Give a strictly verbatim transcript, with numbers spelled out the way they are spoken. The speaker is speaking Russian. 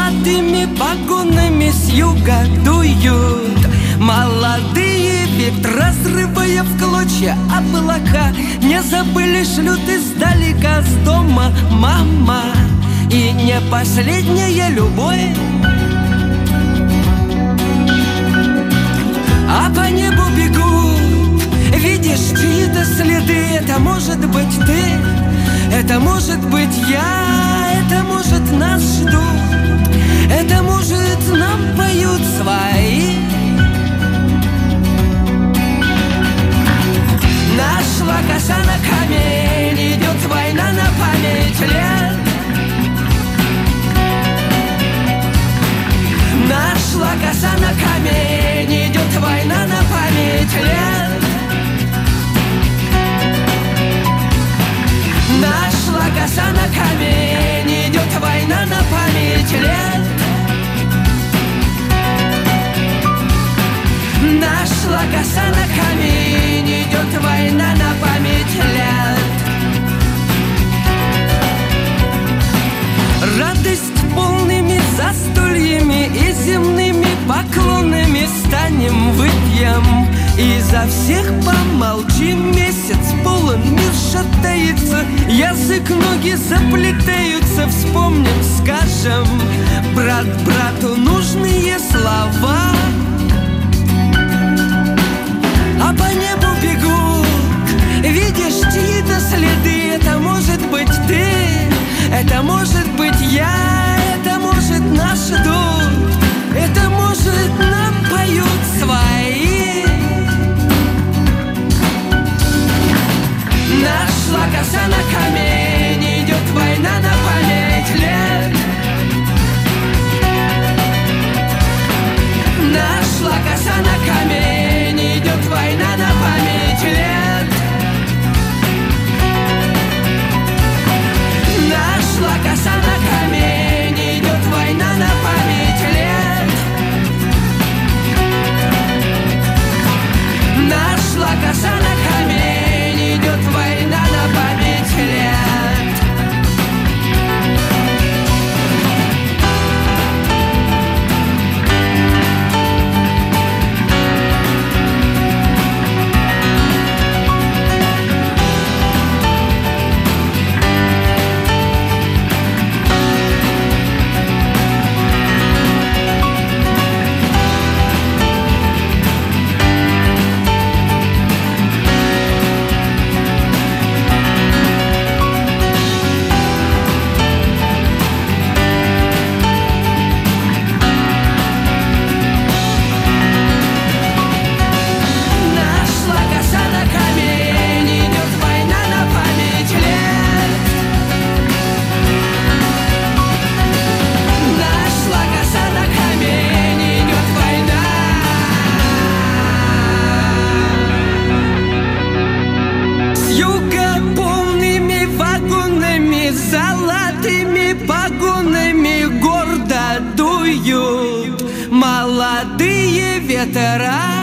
золотыми погонами с юга дуют молодые ветра, разрывая в клочья облака. Не забыли, шлют издалека с дома мама, и не последняя любовь. А по небу бегут, видишь чьи-то следы. Это может быть ты, это может быть я, это может нас ждут, это может нам поют свои. Нашла коса на камень, идет война на память лет. Нашла коса на камень, идет война на память лет. Нашла коса на камень, идет война на память лет. Нашла коса на камень, идет война на память лет. Радость полными застольями и земными поклонами станем выпьем, и за всех помолчим. Месяц полон, мир шатается, язык, ноги заплетаются. Вспомним, скажем брат брату нужные слова. А по небу бегут, видишь чьи-то следы. Это может быть ты, это может быть я, это может нас ждут, это может нам поют свои. Нашла коса на камень, идет война на память лет. Нашла коса на камень, идет война на память лет. Нашла коса на камень, идет война на память лет. Нашла коса на камень, идет война на память лет. Золотыми погонами гордо дуют молодые ветра.